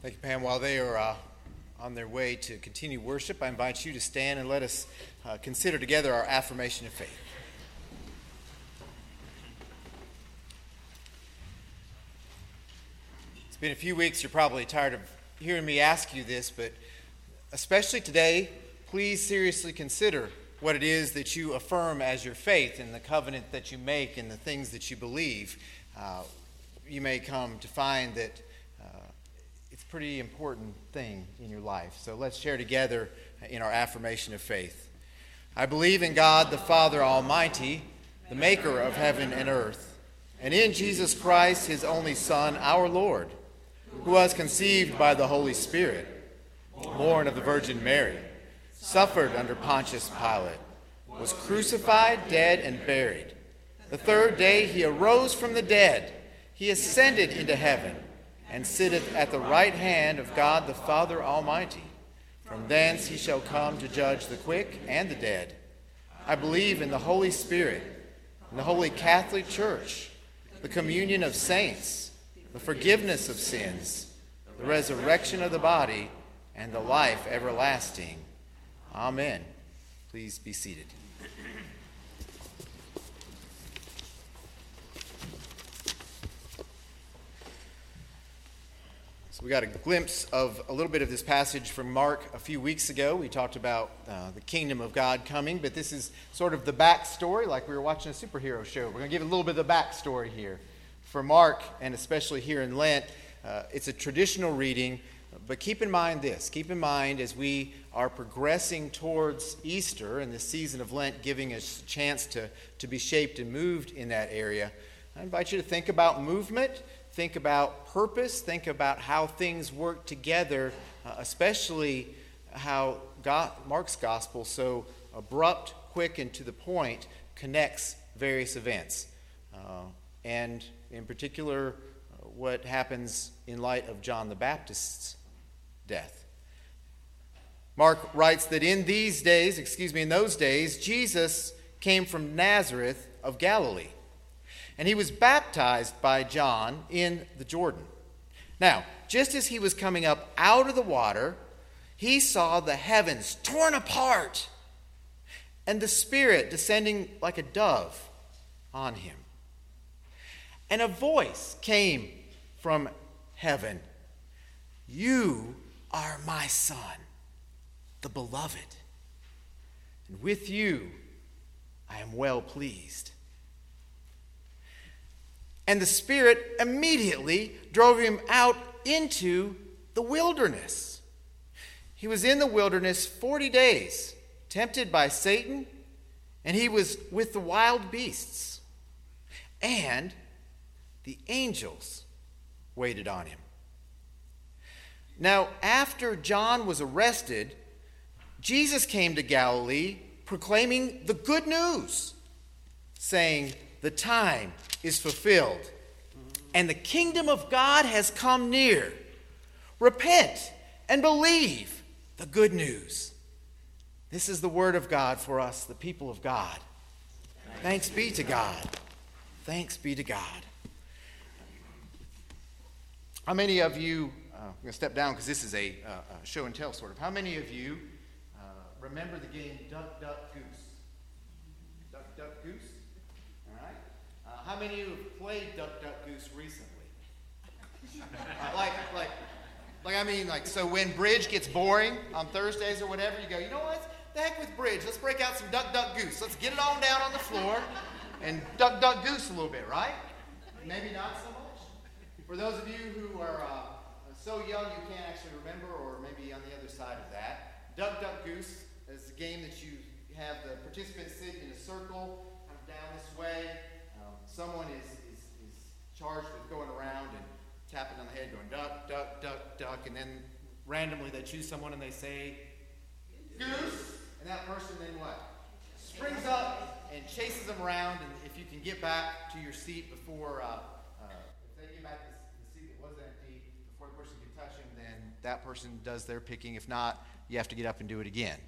Thank you, Pam. While they are on their way to continue worship, I invite you to stand and let us consider together our affirmation of faith. It's been a few weeks. You're probably tired of hearing me ask you this, but especially today, please seriously consider what it is that you affirm as your faith and the covenant that you make and the things that you believe. You may come to find that it's a pretty important thing in your life. So let's share together in our affirmation of faith. I believe in God the Father Almighty, the maker of heaven and earth, and in Jesus Christ, his only Son, our Lord, who was conceived by the Holy Spirit, born of the Virgin Mary, suffered under Pontius Pilate, was crucified, dead, and buried. The third day he arose from the dead. He ascended into heaven and sitteth at the right hand of God the Father Almighty. From thence he shall come to judge the quick and the dead. I believe in the Holy Spirit, in the Holy Catholic Church, the communion of saints, the forgiveness of sins, the resurrection of the body, and the life everlasting. Amen. Please be seated. So we got a glimpse of a little bit of this passage from Mark a few weeks ago. We talked about the kingdom of God coming, but this is sort of the backstory, like we were watching a superhero show. We're going to give a little bit of the backstory here. For Mark, and especially here in Lent, it's a traditional reading, but keep in mind this. Keep in mind as we are progressing towards Easter and the season of Lent giving us a chance to be shaped and moved in that area, I invite you to think about movement, think about purpose, think about how things work together, especially how Mark's gospel, so abrupt, quick, and to the point, connects various events. And in particular, what happens in light of John the Baptist's death. Mark writes that in those days, Jesus came from Nazareth of Galilee, and he was baptized by John in the Jordan. Now, just as he was coming up out of the water, he saw the heavens torn apart and the Spirit descending like a dove on him. And a voice came from heaven. You are my Son, the beloved, and with you I am well pleased. And the Spirit immediately drove him out into the wilderness. He was in the wilderness 40 days, tempted by Satan, and he was with the wild beasts. And the angels waited on him. Now, after John was arrested, Jesus came to Galilee proclaiming the good news, saying, "The time is fulfilled, and the kingdom of God has come near. Repent and believe the good news." This is the word of God for us, the people of God. Thanks be to God. Thanks be to God. How many of you, I'm going to step down because this is a show and tell sort of. How many of you remember the game Duck, Duck, Goose? Duck, Duck, Goose? All right. How many of you have played Duck, Duck, Goose recently? So when bridge gets boring on Thursdays or whatever, you go, you know what? The heck with bridge. Let's break out some Duck, Duck, Goose. Let's get it on down on the floor and Duck, Duck, Goose a little bit, right? Maybe not so much. For those of you who are so young you can't actually remember, or maybe on the other side of that, Duck, Duck, Goose is a game that you have the participants sit in a circle, kind of down this way. Someone is charged with going around and tapping on the head, going duck, duck, duck, duck, and then randomly they choose someone and they say, "Goose," and that person then what? Springs up and chases them around, and if you can get back to your seat before, if they get back to the seat that was empty, before the person can touch him, then that person does their picking. If not, you have to get up and do it again.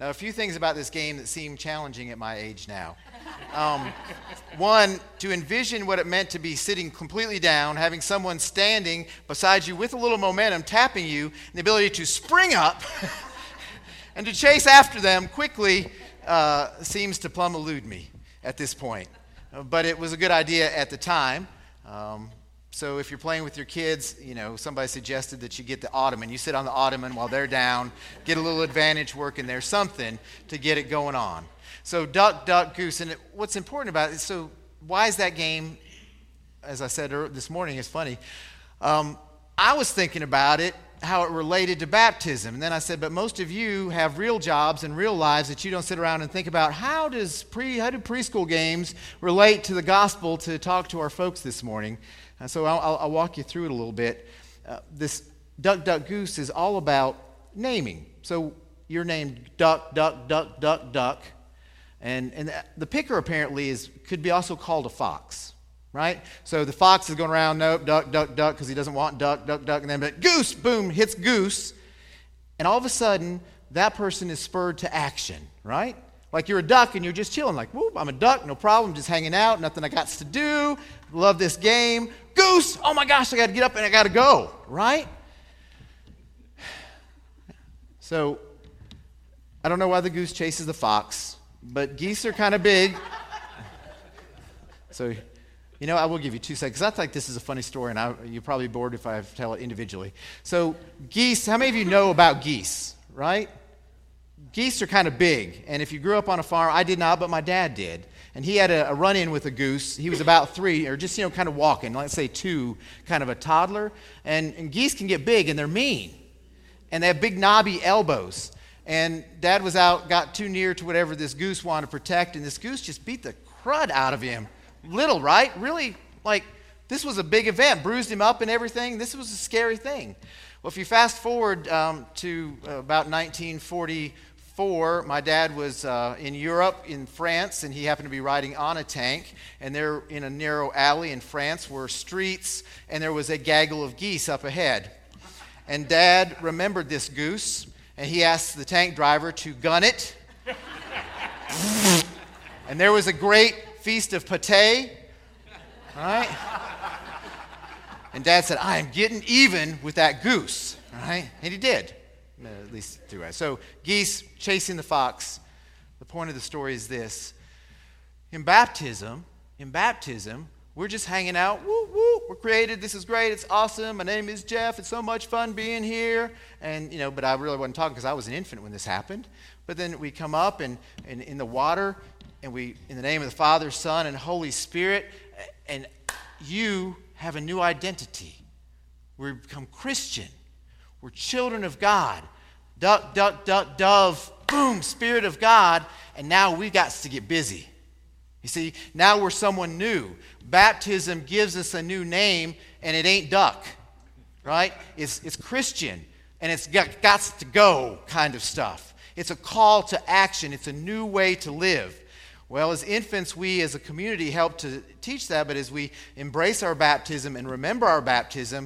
Now, a few things about this game that seem challenging at my age now. One, to envision what it meant to be sitting completely down, having someone standing beside you with a little momentum, tapping you, and the ability to spring up and to chase after them quickly seems to plumb elude me at this point. But it was a good idea at the time. So if you're playing with your kids, somebody suggested that you get the ottoman. You sit on the ottoman while they're down, get a little advantage working there, something to get it going on. So duck, duck, goose. And what's important about it, so why is that game, as I said this morning, is funny. I was thinking about it, how it related to baptism. And then I said, but most of you have real jobs and real lives that you don't sit around and think about how do preschool games relate to the gospel to talk to our folks this morning. So I'll walk you through it a little bit. This duck, duck, goose is all about naming. So you're named duck, duck, duck, duck, duck. And the picker apparently could be also called a fox, right? So the fox is going around, nope, duck, duck, duck, because he doesn't want duck, duck, duck. And then but goose, boom, hits goose. And all of a sudden, that person is spurred to action, right? Like you're a duck and you're just chilling, like, whoop, I'm a duck, no problem, just hanging out, nothing I got to do, love this game. Goose, oh my gosh, I got to get up and I got to go, right? So, I don't know why the goose chases the fox, but geese are kind of big. So, I will give you 2 seconds. I think this is a funny story, and you're probably bored if I tell it individually. So, geese, how many of you know about geese, right? Geese are kind of big, and if you grew up on a farm, I did not, but my dad did. And he had a run-in with a goose. He was about 3, or just, kind of walking, let's say 2, kind of a toddler. And geese can get big, and they're mean. And they have big knobby elbows. And Dad was out, got too near to whatever this goose wanted to protect, and this goose just beat the crud out of him. Little, right? Really, this was a big event, bruised him up and everything. This was a scary thing. Well, if you fast forward to about 1944, my dad was in Europe, in France, and he happened to be riding on a tank, and there in a narrow alley in France were streets, and there was a gaggle of geese up ahead. And Dad remembered this goose, and he asked the tank driver to gun it. And there was a great feast of pâté, right? And Dad said, I am getting even with that goose, right? And he did, at least through it. So geese chasing the fox. The point of the story is this. In baptism, we're just hanging out. Woo, woo, we're created. This is great. It's awesome. My name is Jeff. It's so much fun being here. And, but I really wasn't talking because I was an infant when this happened. But then we come up and in the water, and we, in the name of the Father, Son, and Holy Spirit, and you have a new identity. We become Christian. We're children of God. Duck, duck, duck, dove, boom, Spirit of God. And now we've got to get busy. You see, now we're someone new. Baptism gives us a new name, and it ain't duck, right? It's Christian, and it's got to go kind of stuff. It's a call to action. It's a new way to live. Well, as infants, we as a community help to teach that, but as we embrace our baptism and remember our baptism,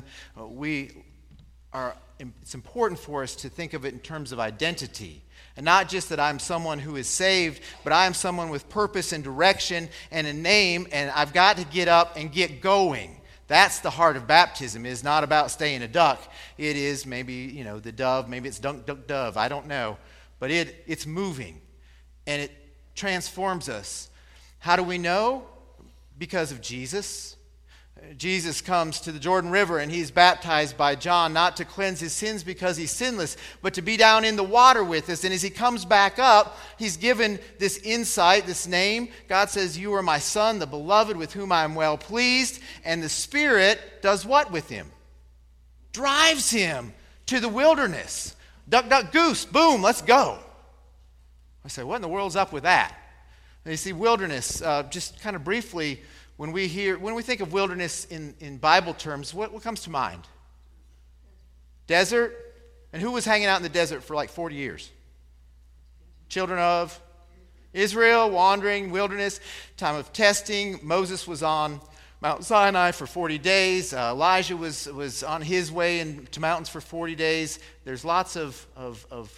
it's important for us to think of it in terms of identity. And not just that I'm someone who is saved, but I am someone with purpose and direction and a name, and I've got to get up and get going. That's the heart of baptism. It is not about staying a duck. It is maybe, the dove, maybe it's dunk, duck, dove, I don't know. But it's moving, and it transforms us. How do we know? Because of Jesus. Jesus comes to the Jordan River and he's baptized by John, not to cleanse his sins because he's sinless, but to be down in the water with us. And as he comes back up, he's given this insight, this name. God says, you are my son, the beloved, with whom I am well pleased. And the Spirit does what with him? Drives him to the wilderness. Duck, duck, goose, boom, let's go. I say, what in the world's up with that? And you see, wilderness, just kind of briefly, when we think of wilderness in Bible terms, what comes to mind? Desert. And who was hanging out in the desert for like 40 years? Children of Israel, wandering, wilderness, time of testing. Moses was on Mount Sinai for 40 days. Elijah was on his way into mountains for 40 days. There's lots of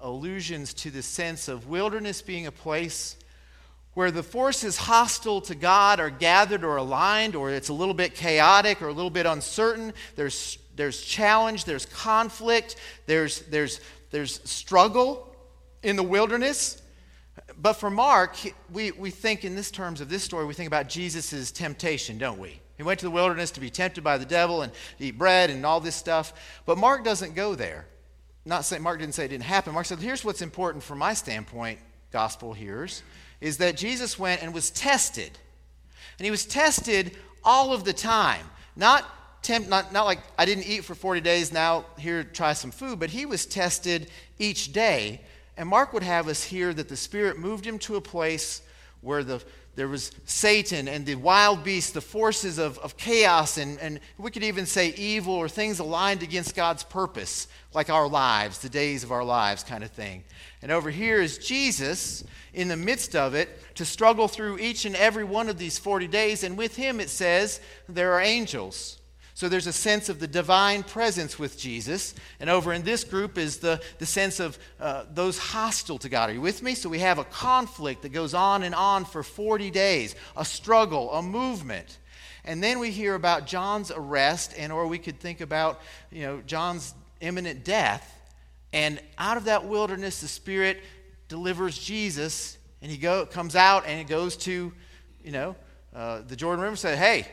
allusions to the sense of wilderness being a place where the forces hostile to God are gathered or aligned, or it's a little bit chaotic or a little bit uncertain. There's challenge, there's conflict, there's struggle in the wilderness. But for Mark, we think in this terms of this story, we think about Jesus' temptation, don't we? He went to the wilderness to be tempted by the devil and eat bread and all this stuff. But Mark doesn't go there. Not saying Mark didn't say it didn't happen. Mark said, here's what's important from my standpoint, gospel hearers, is that Jesus went and was tested. And he was tested all of the time. Not like I didn't eat for 40 days, now here, try some food. But he was tested each day. And Mark would have us hear that the Spirit moved him to a place where there was Satan and the wild beasts, the forces of chaos, and we could even say evil or things aligned against God's purpose, like our lives, the days of our lives kind of thing. And over here is Jesus in the midst of it to struggle through each and every one of these 40 days. And with him, it says, there are angels. So there's a sense of the divine presence with Jesus. And over in this group is the sense of those hostile to God. Are you with me? So we have a conflict that goes on and on for 40 days, a struggle, a movement. And then we hear about John's arrest, or we could think about, John's imminent death. And out of that wilderness, the Spirit delivers Jesus, and he comes out and he goes to, the Jordan River and said, hey,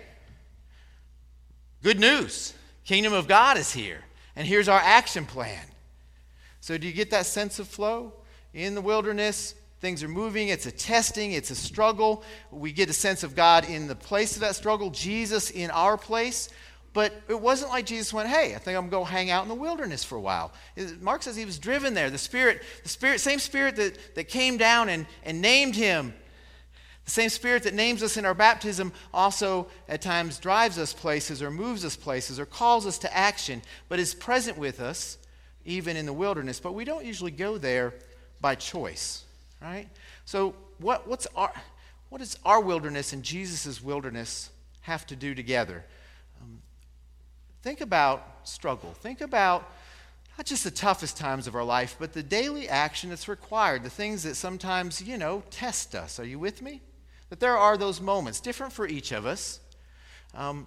good news. Kingdom of God is here. And here's our action plan. So do you get that sense of flow? In the wilderness, things are moving. It's a testing. It's a struggle. We get a sense of God in the place of that struggle. Jesus in our place. But it wasn't like Jesus went, hey, I think I'm going to go hang out in the wilderness for a while. Mark says he was driven there. The same Spirit that came down and named him, the same Spirit that names us in our baptism also at times drives us places or moves us places or calls us to action, but is present with us even in the wilderness. But we don't usually go there by choice, right? So what does our wilderness and Jesus' wilderness have to do together? Think about struggle. Think about not just the toughest times of our life, but the daily action that's required, the things that sometimes, test us. Are you with me? That there are those moments, different for each of us. And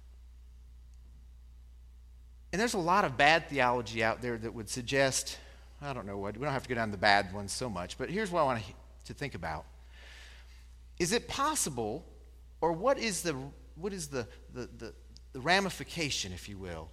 there's a lot of bad theology out there that would suggest, I don't know what, we don't have to go down the bad ones so much, but here's what I want to think about. Is it possible, or what is the ramification, if you will,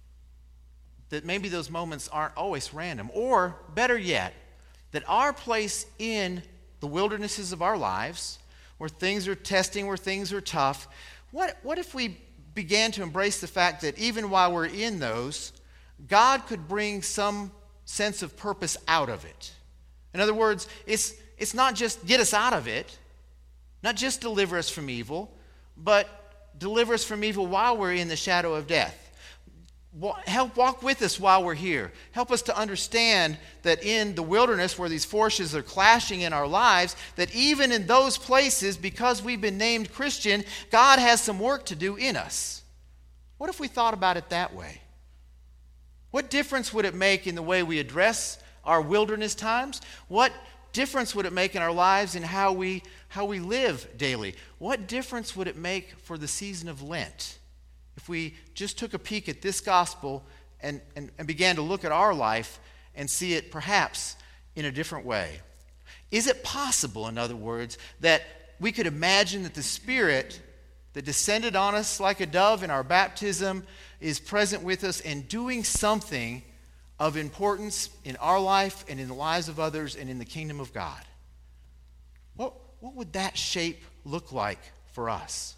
that maybe those moments aren't always random? Or, better yet, that our place in the wildernesses of our lives, where things are testing, where things are tough, what if we began to embrace the fact that even while we're in those, God could bring some sense of purpose out of it? In other words, it's not just get us out of it, not just deliver us from evil, but deliver us from evil while we're in the shadow of death. Help walk with us while we're here. Help us to understand that in the wilderness where these forces are clashing in our lives, that even in those places, because we've been named Christian, God has some work to do in us. What if we thought about it that way? What difference would it make in the way we address our wilderness times? What difference would it make in our lives and how we live daily? What difference would it make for the season of Lent if we just took a peek at this gospel and began to look at our life and see it perhaps in a different way? Is it possible, in other words, that we could imagine that the Spirit that descended on us like a dove in our baptism is present with us and doing something of importance in our life and in the lives of others and in the kingdom of God? What would that shape look like for us?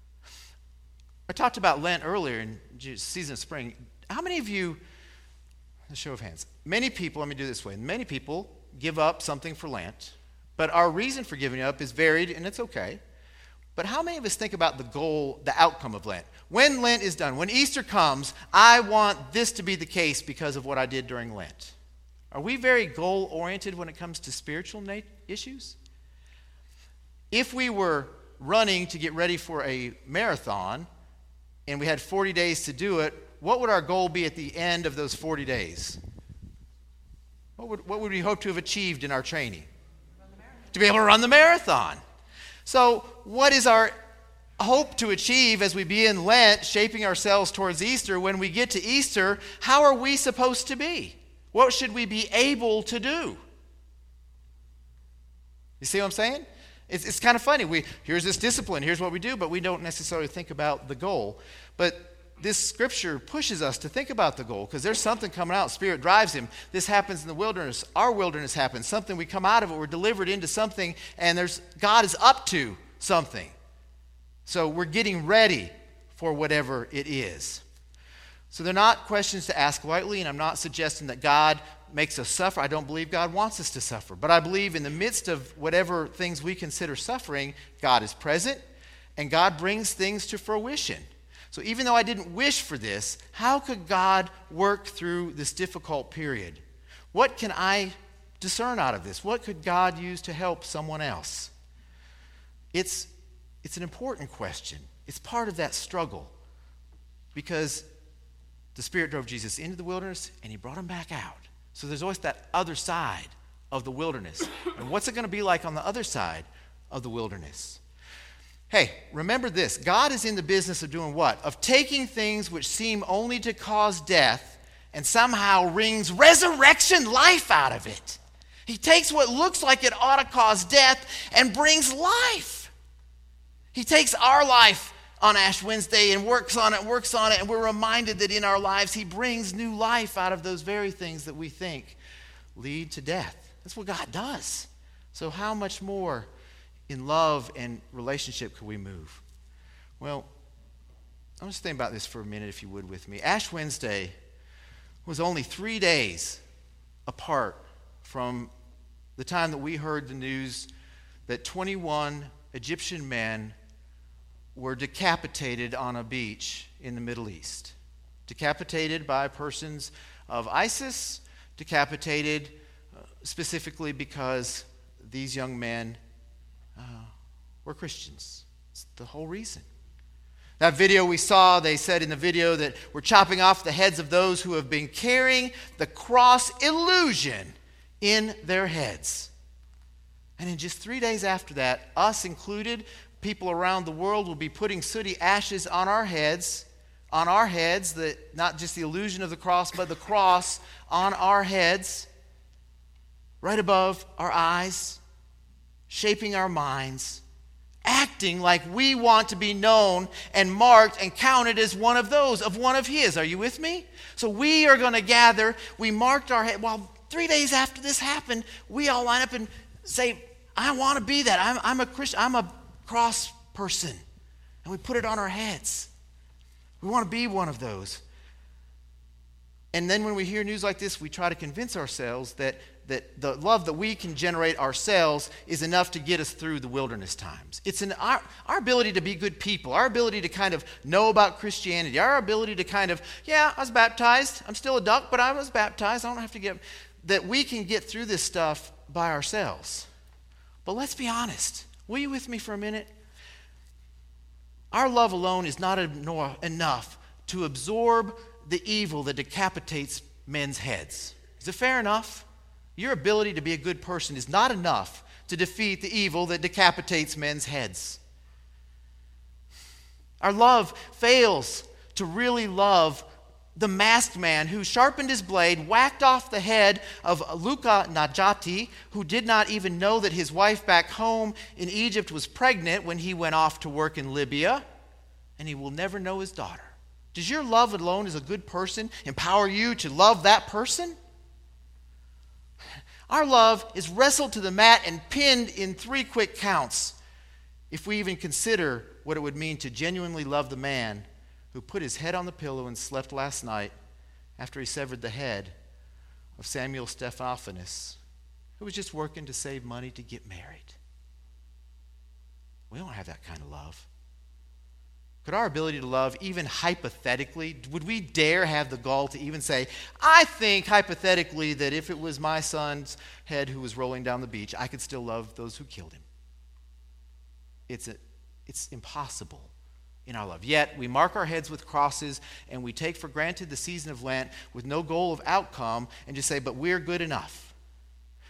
I talked about Lent earlier in season of spring. How many of you, a show of hands, many people, let me do it this way, many people give up something for Lent, but our reason for giving up is varied, and it's okay. But how many of us think about the goal, the outcome of Lent? When Lent is done, when Easter comes, I want this to be the case because of what I did during Lent. Are we very goal-oriented when it comes to spiritual issues? If we were running to get ready for a marathon and we had 40 days to do it, what would our goal be at the end of those 40 days? what would we hope to have achieved in our training? To be able to run the marathon. So what is our hope to achieve as we begin Lent, shaping ourselves towards Easter? When we get to Easter, how are we supposed to be? What should we be able to do? You see what I'm saying? It's kind of funny. Here's this discipline, here's what we do, but we don't necessarily think about the goal. But this scripture pushes us to think about the goal, because there's something coming out. Spirit drives him. This happens in the wilderness. Our wilderness happens. Something, we come out of it, we're delivered into something, and God is up to something. So we're getting ready for whatever it is. So they're not questions to ask lightly, and I'm not suggesting that God makes us suffer. I don't believe God wants us to suffer. But I believe in the midst of whatever things we consider suffering, God is present, and God brings things to fruition. So even though I didn't wish for this, how could God work through this difficult period? What can I discern out of this? What could God use to help someone else? It's an important question. It's part of that struggle, because the Spirit drove Jesus into the wilderness and he brought him back out. So there's always that other side of the wilderness. And what's it going to be like on the other side of the wilderness? Hey, remember this. God is in the business of doing what? Of taking things which seem only to cause death and somehow wrings resurrection life out of it. He takes what looks like it ought to cause death and brings life. He takes our life on Ash Wednesday and works on it, and we're reminded that in our lives he brings new life out of those very things that we think lead to death. That's what God does. So how much more in love and relationship could we move? Well, I'm just thinking about this for a minute, if you would, with me. Ash Wednesday was only 3 days apart from the time that we heard the news that 21 Egyptian men were decapitated on a beach in the Middle East. Decapitated by persons of ISIS, decapitated specifically because these young men were Christians. It's the whole reason. That video we saw, they said in the video that we're chopping off the heads of those who have been carrying the cross illusion in their heads. And in just 3 days after that, us included, people around the world will be putting sooty ashes on our heads, that not just the illusion of the cross, but the cross on our heads, right above our eyes, shaping our minds, acting like we want to be known and marked and counted as one of those, of one of his. Are you with me? So we are going to gather. We marked our head. Well, 3 days after this happened, we all line up and say, I want to be that. I'm a Christian. I'm a cross person. And we put it on our heads. We want to be one of those. And then when we hear news like this, we try to convince ourselves that the love that we can generate ourselves is enough to get us through the wilderness times. It's our ability to be good people, our ability to kind of know about Christianity, our ability to kind of, I was baptized. I'm still a duck, but I was baptized. I don't have to get, that we can get through this stuff by ourselves. But let's be honest. Will you with me for a minute? Our love alone is not enough to absorb the evil that decapitates men's heads. Is it fair enough? Your ability to be a good person is not enough to defeat the evil that decapitates men's heads. Our love fails to really love the masked man who sharpened his blade, whacked off the head of Luka Najati, who did not even know that his wife back home in Egypt was pregnant when he went off to work in Libya, and he will never know his daughter. Does your love alone as a good person empower you to love that person? Our love is wrestled to the mat and pinned in 3 quick counts if we even consider what it would mean to genuinely love the man who put his head on the pillow and slept last night after he severed the head of Samuel Stephanopoulos, who was just working to save money to get married. We don't have that kind of love. Could our ability to love, even hypothetically, would we dare have the gall to even say, I think hypothetically that if it was my son's head who was rolling down the beach, I could still love those who killed him? It's impossible in our love. Yet we mark our heads with crosses and we take for granted the season of Lent with no goal of outcome and just say, but we're good enough.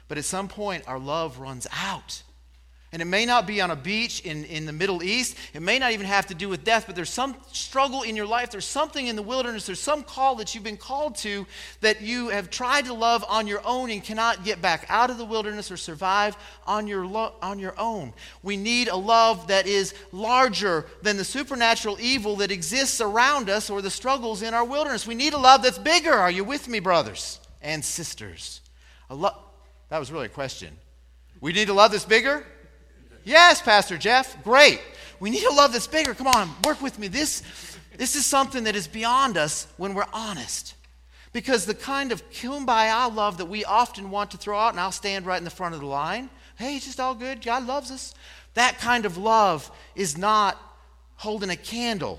But at some point, our love runs out. And it may not be on a beach in the Middle East. It may not even have to do with death, but there's some struggle in your life. There's something in the wilderness. There's some call that you've been called to that you have tried to love on your own and cannot get back out of the wilderness or survive on your own. We need a love that is larger than the supernatural evil that exists around us or the struggles in our wilderness. We need a love that's bigger. Are you with me, brothers and sisters? That was really a question. We need a love that's bigger? Yes, Pastor Jeff, great. We need a love that's bigger. Come on, work with me. This is something that is beyond us when we're honest. Because the kind of kumbaya love that we often want to throw out, and I'll stand right in the front of the line, hey, it's just all good, God loves us. That kind of love is not holding a candle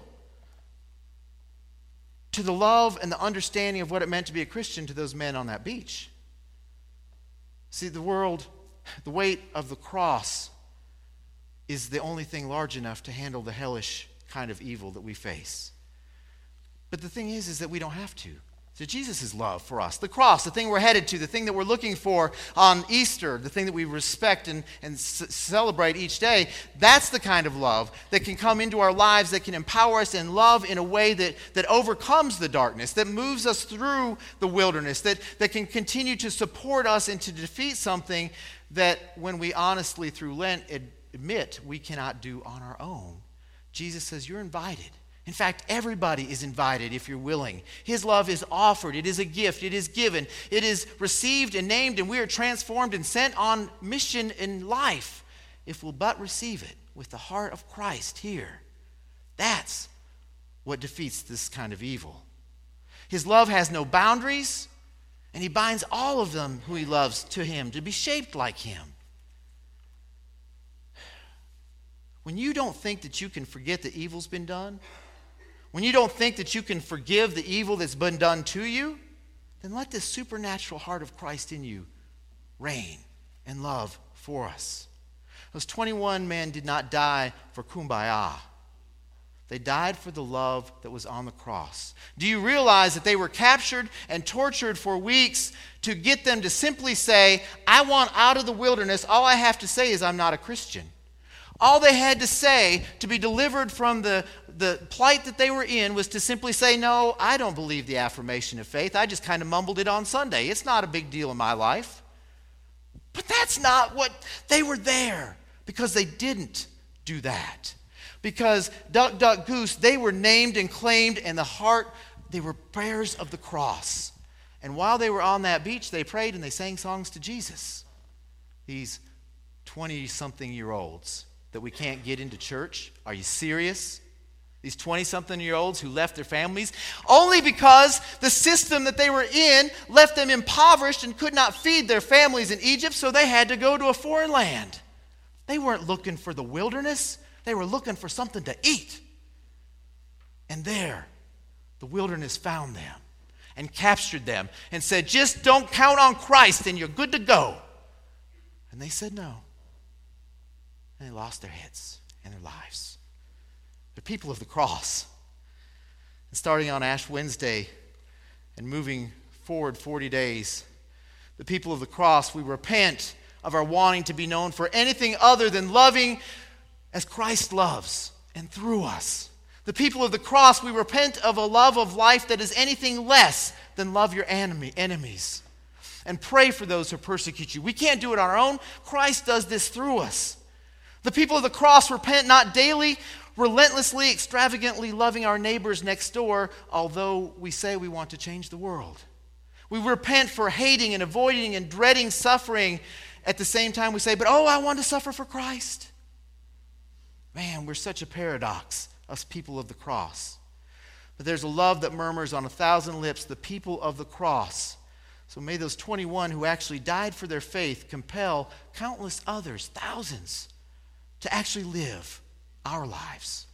to the love and the understanding of what it meant to be a Christian to those men on that beach. See, the weight of the cross is the only thing large enough to handle the hellish kind of evil that we face. But the thing is that we don't have to. So Jesus' love for us, the cross, the thing we're headed to, the thing that we're looking for on Easter, the thing that we respect and celebrate each day, that's the kind of love that can come into our lives, that can empower us and love in a way that overcomes the darkness, that moves us through the wilderness, that can continue to support us and to defeat something that when we honestly through Lent admit we cannot do on our own. Jesus says you're invited. In fact, everybody is invited if you're willing. His love is offered. It is a gift. It is given. It is received and named, and we are transformed and sent on mission in life if we'll but receive it with the heart of Christ here. That's what defeats this kind of evil. His love has no boundaries, and he binds all of them who he loves to him to be shaped like him. When you don't think that you can forget that evil's been done, when you don't think that you can forgive the evil that's been done to you, then let this supernatural heart of Christ in you reign and love for us. Those 21 men did not die for kumbaya. They died for the love that was on the cross. Do you realize that they were captured and tortured for weeks to get them to simply say, I want out of the wilderness. All I have to say is I'm not a Christian. All they had to say to be delivered from the plight that they were in was to simply say, no, I don't believe the affirmation of faith. I just kind of mumbled it on Sunday. It's not a big deal in my life. But that's not what they were there, because they didn't do that. Because duck, duck, goose, they were named and claimed, and they were bearers of the cross. And while they were on that beach, they prayed and they sang songs to Jesus. These 20-something-year-olds that we can't get into church. Are you serious? These 20-something-year-olds who left their families only because the system that they were in left them impoverished and could not feed their families in Egypt, so they had to go to a foreign land. They weren't looking for the wilderness. They were looking for something to eat. And there, the wilderness found them and captured them and said, just don't count on Christ and you're good to go. And they said no. And they lost their heads and their lives. They're people of the cross. And starting on Ash Wednesday and moving forward 40 days, the people of the cross, we repent of our wanting to be known for anything other than loving as Christ loves and through us. The people of the cross, we repent of a love of life that is anything less than love your enemies and pray for those who persecute you. We can't do it on our own. Christ does this through us. The people of the cross repent not daily, relentlessly, extravagantly loving our neighbors next door, although we say we want to change the world. We repent for hating and avoiding and dreading suffering. At the same time we say, but I want to suffer for Christ. Man, we're such a paradox, us people of the cross. But there's a love that murmurs on 1,000 lips, the people of the cross. So may those 21 who actually died for their faith compel countless others, thousands, to actually live our lives.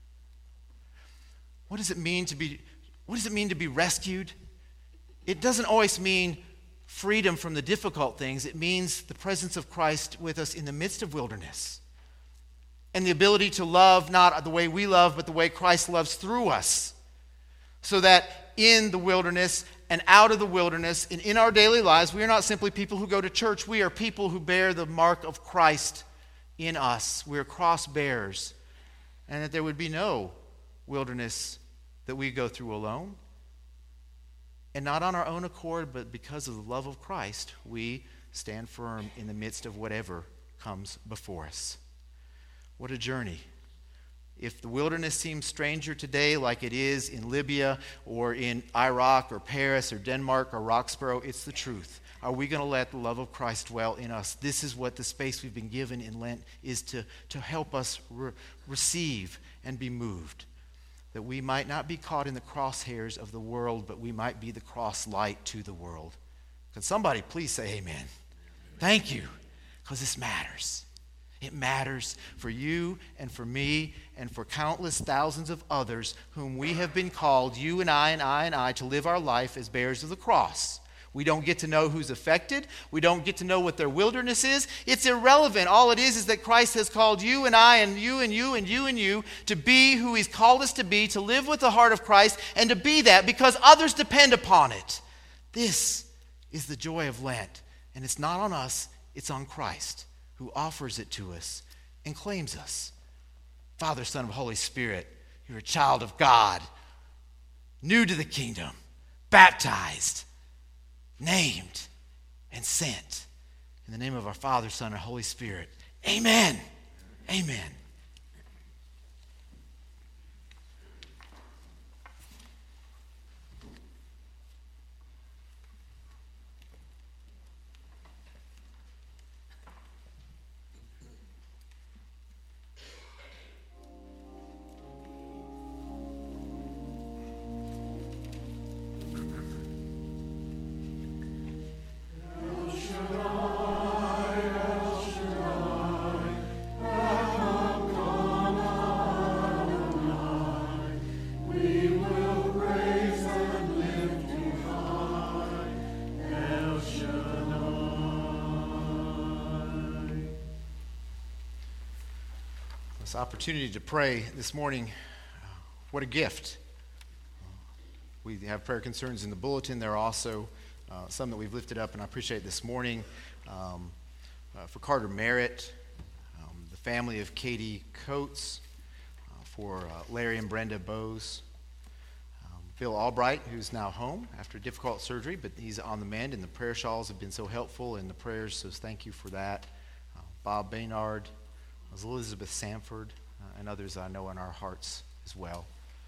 What does it mean to be rescued? It doesn't always mean freedom from the difficult things. It means the presence of Christ with us in the midst of wilderness. And the ability to love not the way we love, but the way Christ loves through us. So that in the wilderness, and out of the wilderness. And in our daily lives, we are not simply people who go to church. We are people who bear the mark of Christ in us. We are cross bearers. And that there would be no wilderness that we go through alone. And not on our own accord, but because of the love of Christ, we stand firm in the midst of whatever comes before us. What a journey. If the wilderness seems stranger today like it is in Libya or in Iraq or Paris or Denmark or Roxborough, it's the truth. Are we going to let the love of Christ dwell in us? This is what the space we've been given in Lent is to help us receive and be moved. That we might not be caught in the crosshairs of the world, but we might be the cross light to the world. Can somebody please say amen? Thank you, because this matters. It matters for you and for me and for countless thousands of others whom we have been called, you and I, to live our life as bearers of the cross. We don't get to know who's affected. We don't get to know what their wilderness is. It's irrelevant. All it is that Christ has called you and I and you and you and you and you to be who he's called us to be, to live with the heart of Christ, and to be that because others depend upon it. This is the joy of Lent. And it's not on us, it's on Christ, who offers it to us and claims us. Father, Son, and Holy Spirit, you're a child of God, new to the kingdom, baptized, named, and sent. In the name of our Father, Son, and Holy Spirit, amen. Amen. This opportunity to pray this morning, what a gift. We have prayer concerns in the bulletin. There are also some that we've lifted up, and I appreciate this morning for Carter Merritt, the family of Katie Coates, for Larry and Brenda Bowes, Bill Albright, who's now home after difficult surgery, but he's on the mend, and the prayer shawls have been so helpful in the prayers, so thank you for that. Bob Baynard, Elizabeth Sanford, and others I know in our hearts as well.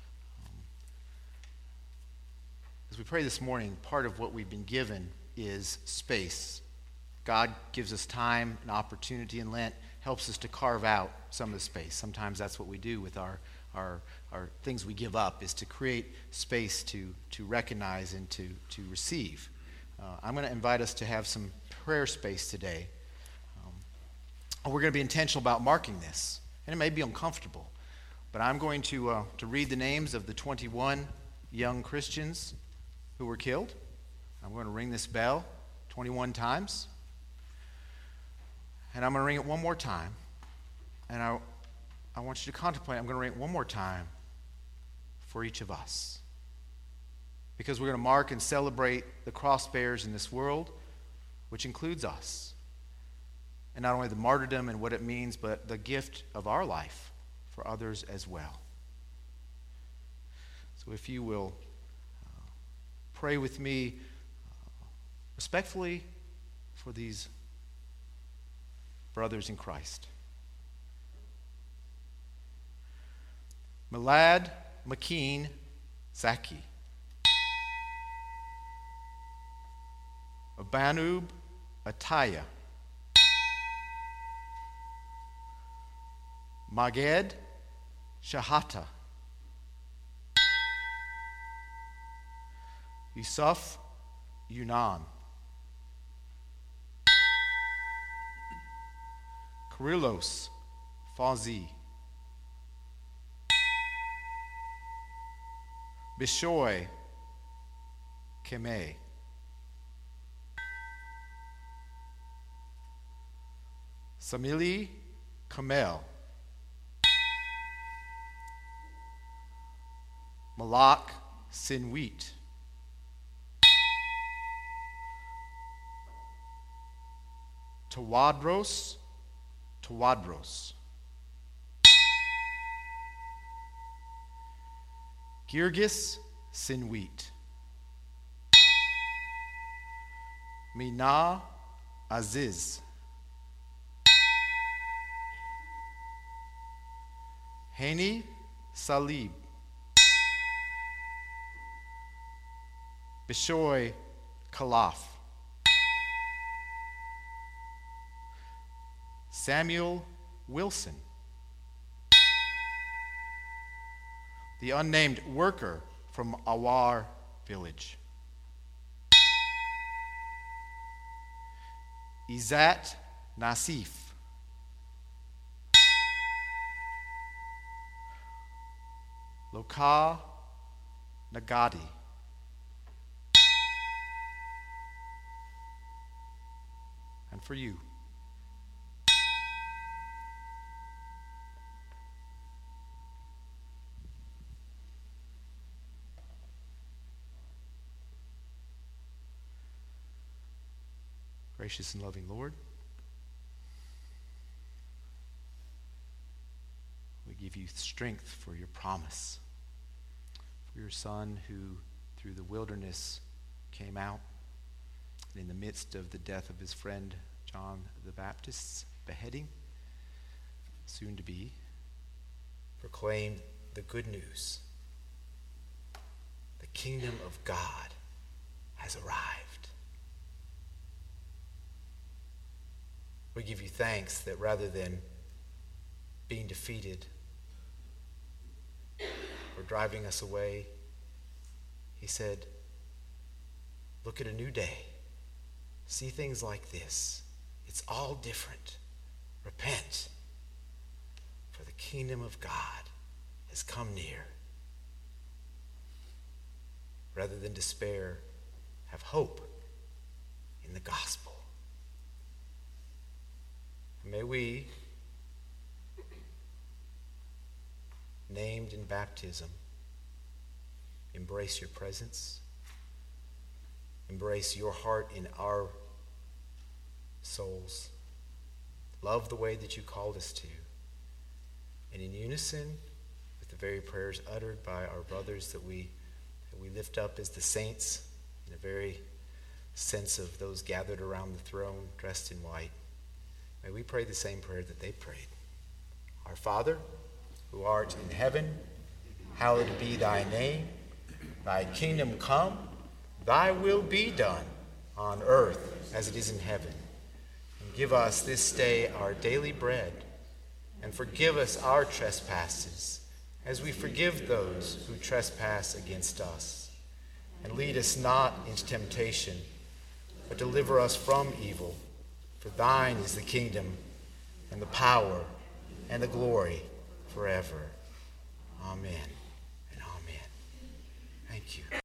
As we pray this morning, part of what we've been given is space. God gives us time and opportunity in Lent, helps us to carve out some of the space. Sometimes that's what we do with our things we give up, is to create space to recognize and to receive. I'm going to invite us to have some prayer space today. We're going to be intentional about marking this, and it may be uncomfortable, but I'm going to read the names of the 21 young Christians who were killed. I'm going to ring this bell 21 times, and I'm going to ring it one more time, and I want you to contemplate. I'm going to ring it one more time for each of us, because we're going to mark and celebrate the cross bearers in this world, which includes us. And not only the martyrdom and what it means, but the gift of our life for others as well. So if you will pray with me respectfully for these brothers in Christ. Milad McKean Zaki. Abanub Ataya. Maged Shahata. Yusuf Yunan. Kyrillos Fazi. Bishoy Keme. Samili Kamel. Malak Sinwit. Tawadros, Tawadros. Girgis Sinwit. Mina Aziz. Hani Salib. Bishoy Kalaf. Samuel Wilson. The unnamed worker from Awar village. Izat Nasif. Loka Nagadi. And for you, gracious and loving Lord, we give you strength for your promise, for your Son who through the wilderness came out, and in the midst of the death of his friend John the Baptist's beheading, soon to be, proclaimed the good news. The kingdom of God has arrived. We give you thanks that rather than being defeated or driving us away, he said, look at a new day. See things like this. It's all different. Repent, for the kingdom of God has come near. Rather than despair, have hope in the gospel. May we, named in baptism, embrace your presence, embrace your heart in our souls, love the way that you called us to, and in unison with the very prayers uttered by our brothers that we lift up as the saints in a very sense of those gathered around the throne dressed in white, may we pray the same prayer that they prayed. Our Father, who art in heaven, hallowed be thy name. Thy kingdom come, thy will be done on earth as it is in heaven. And give us this day our daily bread, and forgive us our trespasses, as we forgive those who trespass against us. And lead us not into temptation, but deliver us from evil. For thine is the kingdom, and the power, and the glory forever. Amen and amen. Thank you.